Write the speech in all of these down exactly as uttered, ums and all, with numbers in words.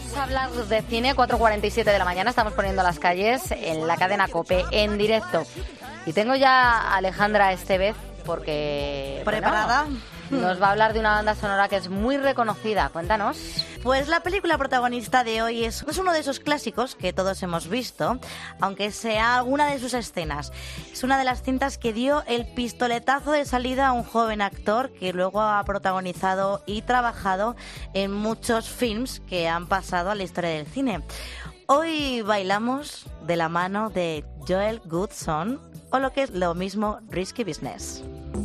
a hablar de cine, cuatro cuarenta y siete de la mañana, estamos poniendo las calles en la cadena COPE en directo. Y tengo ya a Alejandra Estevez porque... ¿Preparada? Bueno, nos va a hablar de una banda sonora que es muy reconocida. Cuéntanos. Pues la película protagonista de hoy es, es uno de esos clásicos que todos hemos visto, aunque sea alguna de sus escenas. Es una de las cintas que dio el pistoletazo de salida a un joven actor que luego ha protagonizado y trabajado en muchos films que han pasado a la historia del cine. Hoy bailamos de la mano de Joel Goodson, o lo que es lo mismo, Risky Business.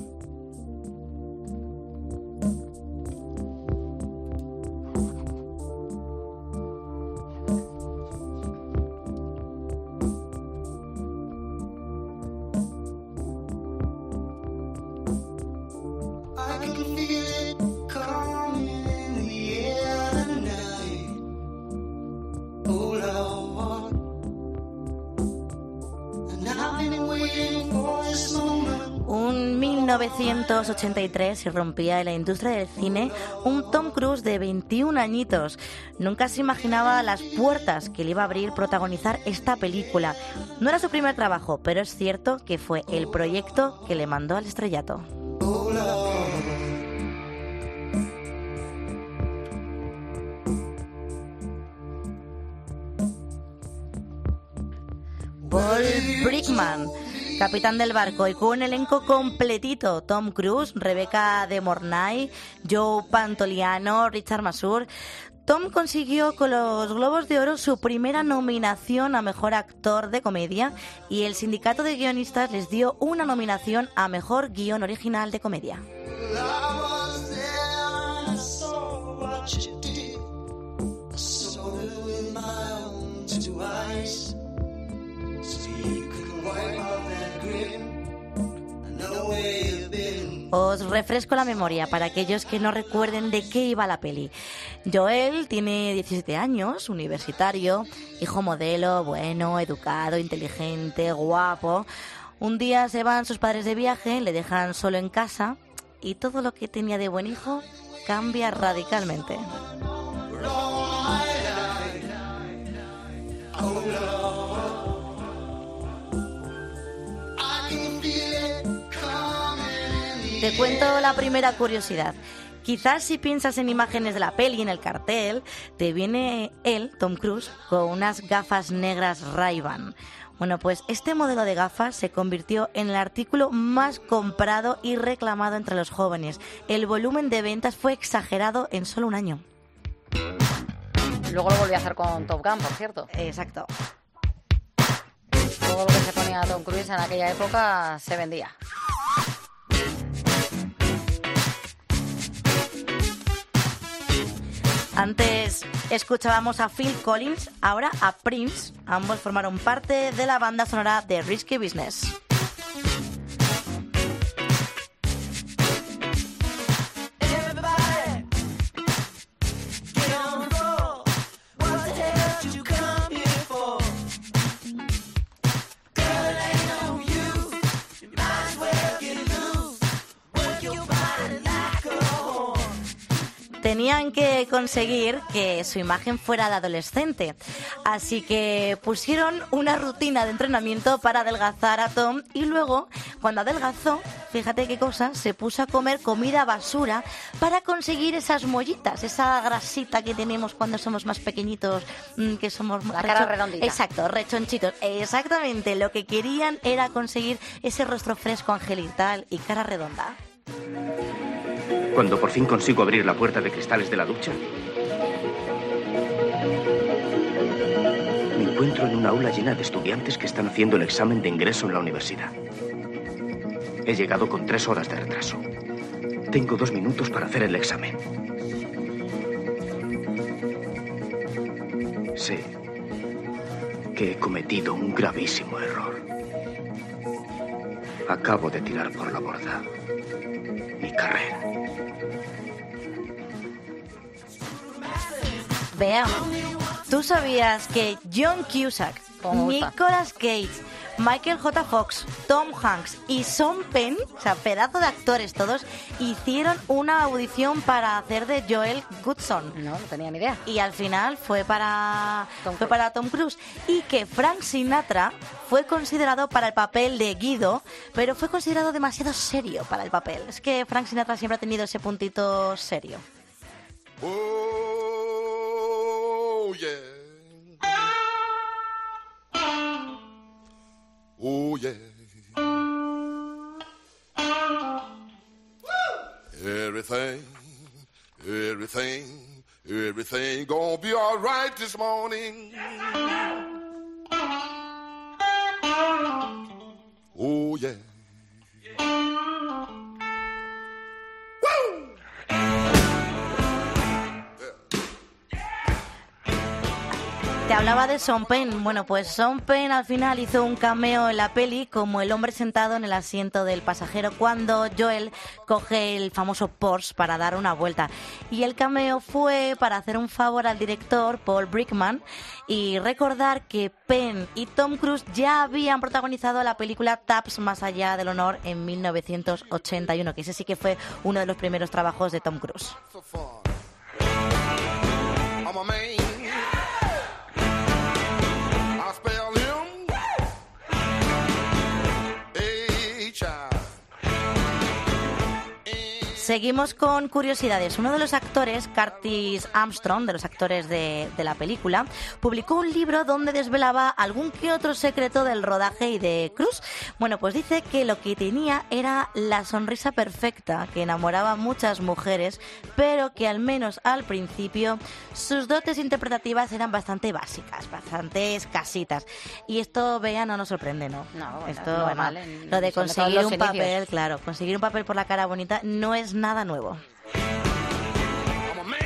mil novecientos ochenta y tres se rompía en la industria del cine un Tom Cruise de veintiún añitos. Nunca se imaginaba las puertas que le iba a abrir protagonizar esta película. No era su primer trabajo, pero es cierto que fue el proyecto que le mandó al estrellato. Paul Brickman, capitán del barco, y con un elenco completito: Tom Cruise, Rebecca de Mornay, Joe Pantoliano, Richard Masur. Tom consiguió con los Globos de Oro su primera nominación a Mejor Actor de Comedia y el sindicato de guionistas les dio una nominación a Mejor Guión Original de Comedia. Os refresco la memoria para aquellos que no recuerden de qué iba la peli. Joel tiene diecisiete años, universitario, hijo modelo, bueno, educado, inteligente, guapo. Un día se van sus padres de viaje, le dejan solo en casa y todo lo que tenía de buen hijo cambia radicalmente. Te cuento la primera curiosidad. Quizás si piensas en imágenes de la peli, en el cartel, te viene él, Tom Cruise, con unas gafas negras Ray-Ban. Bueno, pues este modelo de gafas se convirtió en el artículo más comprado y reclamado entre los jóvenes. El volumen de ventas fue exagerado en solo un año. Luego lo volví a hacer con Top Gun, por cierto. Exacto. Todo lo que se ponía Tom Cruise en aquella época se vendía. Antes escuchábamos a Phil Collins, ahora a Prince. Ambos formaron parte de la banda sonora de Risky Business. Tenían que conseguir que su imagen fuera de adolescente, así que pusieron una rutina de entrenamiento para adelgazar a Tom y luego, cuando adelgazó, fíjate qué cosa, se puso a comer comida basura para conseguir esas mollitas, esa grasita que tenemos cuando somos más pequeñitos, que somos la cara redondita. Exacto, rechonchitos. Exactamente, lo que querían era conseguir ese rostro fresco, angelical y cara redonda. Cuando por fin consigo abrir la puerta de cristales de la ducha, me encuentro en una aula llena de estudiantes que están haciendo el examen de ingreso en la universidad. He llegado con tres horas de retraso. Tengo dos minutos para hacer el examen. Sé que he cometido un gravísimo error. Acabo de tirar por la borda mi carrera. Veamos. ¿Tú sabías que John Cusack, Nicolas Cage, Michael J. Fox, Tom Hanks y Sean Penn, o sea, pedazo de actores todos, hicieron una audición para hacer de Joel Goodson. No, no tenía ni idea. Y al final fue para Tom fue Cruise. para Tom Cruise. Y que Frank Sinatra fue considerado para el papel de Guido, pero fue considerado demasiado serio para el papel. Es que Frank Sinatra siempre ha tenido ese puntito serio. Oh, yeah. Oh, yeah. Everything, everything, everything gonna be all right this morning. Oh, yeah. Te hablaba de Sean Penn. Bueno, pues Sean Penn al final hizo un cameo en la peli como el hombre sentado en el asiento del pasajero cuando Joel coge el famoso Porsche para dar una vuelta. Y el cameo fue para hacer un favor al director Paul Brickman y recordar que Penn y Tom Cruise ya habían protagonizado la película Taps Más allá del honor en mil novecientos ochenta y uno, que ese sí que fue uno de los primeros trabajos de Tom Cruise. For fun. I'm a man. I spell him H I. Seguimos con curiosidades. Uno de los actores, Curtis Armstrong, de los actores de, de la película, publicó un libro donde desvelaba algún que otro secreto del rodaje y de Cruise. Bueno, pues dice que lo que tenía era la sonrisa perfecta, que enamoraba a muchas mujeres, pero que al menos al principio sus dotes interpretativas eran bastante básicas, bastante escasitas. Y esto, Bea, no nos sorprende, ¿no? No, bueno, esto, es bueno, normal en- lo de sobre todo en conseguir los un inicios. papel, claro, conseguir un papel por la cara bonita no es nada nuevo. I'm a man.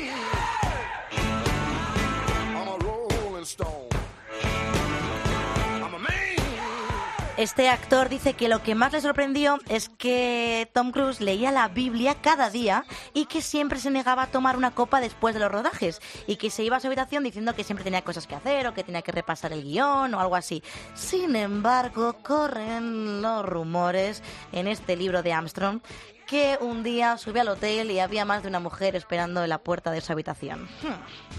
I'm a rolling stone. I'm a man. Este actor dice que lo que más le sorprendió es que Tom Cruise leía la Biblia cada día y que siempre se negaba a tomar una copa después de los rodajes y que se iba a su habitación diciendo que siempre tenía cosas que hacer o que tenía que repasar el guión o algo así. Sin embargo, corren los rumores en este libro de Armstrong que un día subió al hotel y había más de una mujer esperando en la puerta de su habitación. Hmm.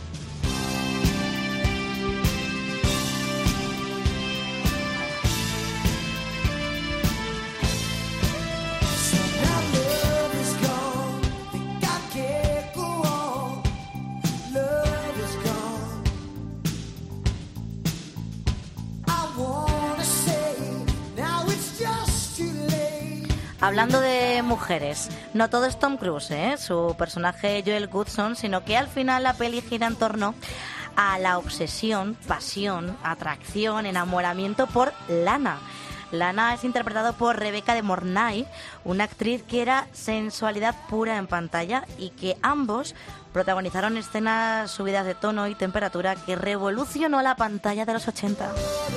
Hablando de mujeres, no todo es Tom Cruise, ¿eh? Su personaje Joel Goodson, sino que al final la peli gira en torno a la obsesión, pasión, atracción, enamoramiento por Lana. Lana es interpretado por Rebecca de Mornay, una actriz que era sensualidad pura en pantalla y que ambos protagonizaron escenas subidas de tono y temperatura que revolucionó la pantalla de los ochenta.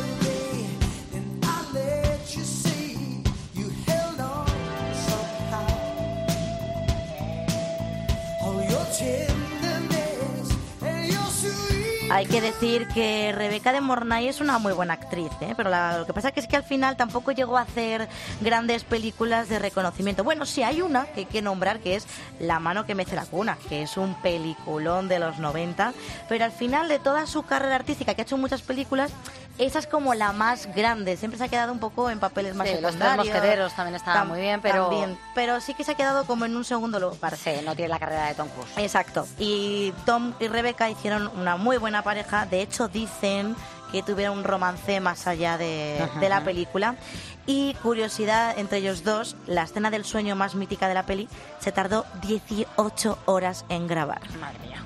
Hay que decir que Rebecca de Mornay es una muy buena actriz, ¿eh? Pero la- lo que pasa que es que al final tampoco llegó a hacer grandes películas de reconocimiento. Bueno, sí hay una que hay que nombrar, que es La mano que mece la cuna, que es un peliculón de los noventa, pero al final de toda su carrera artística, que ha hecho muchas películas, esa es como la más grande. Siempre se ha quedado un poco en papeles más Sí, Los Tres secundarios. Mosqueteros también estaban Tam- muy bien, pero- también, pero sí que se ha quedado como en un segundo lugar. Sí, no tiene la carrera de Tom Cruise. Exacto. Y Tom y Rebecca hicieron una muy buena pareja. De hecho, dicen que tuvieron un romance más allá de, Ajá. de la película. Y curiosidad entre ellos dos, la escena del sueño más mítica de la peli se tardó dieciocho horas en grabar. Madre mía.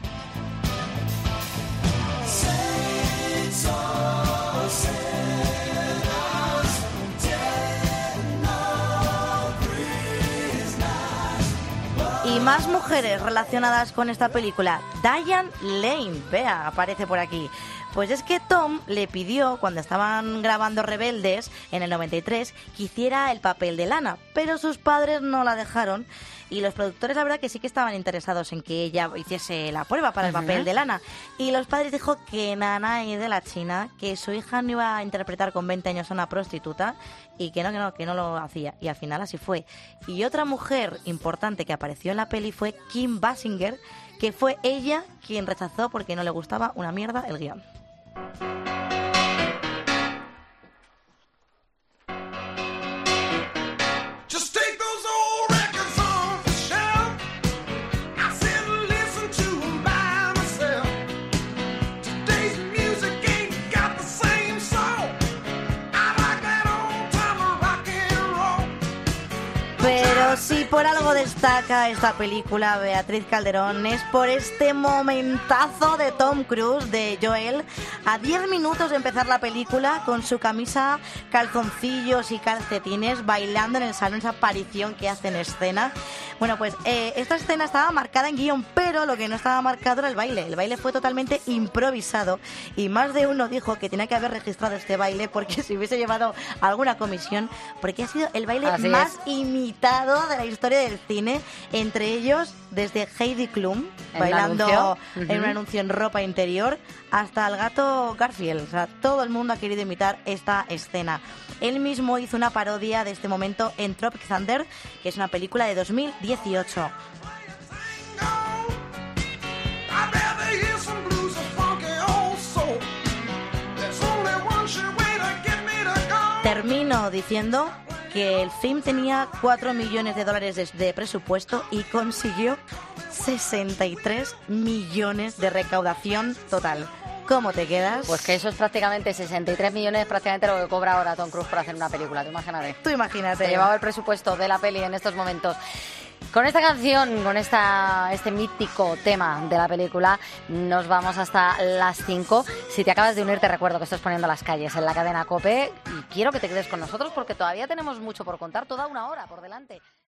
Y más mujeres relacionadas con esta película. Diane Lane, vea, aparece por aquí. Pues es que Tom le pidió, cuando estaban grabando Rebeldes en el noventa y tres, que hiciera el papel de Lana, pero sus padres no la dejaron Y los productores, la verdad, que sí que estaban interesados en que ella hiciese la prueba para el Ujú. papel de Lana. Y los padres dijo que Nanay de la China, que su hija no iba a interpretar con veinte años a una prostituta y que no, que no, que no lo hacía. Y al final así fue. Y otra mujer importante que apareció en la peli fue Kim Basinger, que fue ella quien rechazó porque no le gustaba una mierda el guión. Just take those old records off the shelf. I sit and listen to 'em by myself. Today's music ain't got the same soul. I like that old time rock and roll. Pero si por algo destaca esta película Beatriz Calderón es por este momentazo de Tom Cruise, de Joel, a diez minutos de empezar la película con su camisa, calzoncillos y calcetines, bailando en el salón, esa aparición que hace en escena. Bueno, pues eh, esta escena estaba marcada en guión, pero lo que no estaba marcado era el baile. El baile fue totalmente improvisado y más de uno dijo que tenía que haber registrado este baile porque se hubiese llevado alguna comisión, porque ha sido el baile Así más es. imitado de la historia del cine, entre ellos desde Heidi Klum ¿En un bailando anuncio? en un Ujú. anuncio en ropa interior, hasta el gato Garfield. O sea, todo el mundo ha querido imitar esta escena. Él mismo hizo una parodia de este momento en Tropic Thunder, que es una película de dos mil dieciocho. I'd rather hear some blues or funky old soul. There's only one sure way to get me to go. Termino diciendo que el film tenía cuatro millones de dólares de, de presupuesto y consiguió sesenta y tres millones de recaudación total. ¿Cómo te quedas? Pues que eso es prácticamente sesenta y tres millones, prácticamente lo que cobra ahora Tom Cruise por hacer una película, tú imagínate. Tú imagínate. Se llevaba el presupuesto de la peli en estos momentos. Con esta canción, con esta, este mítico tema de la película, nos vamos hasta las cinco. Si te acabas de unir, te recuerdo que estás poniendo Las Calles en la cadena COPE y quiero que te quedes con nosotros porque todavía tenemos mucho por contar, toda una hora por delante.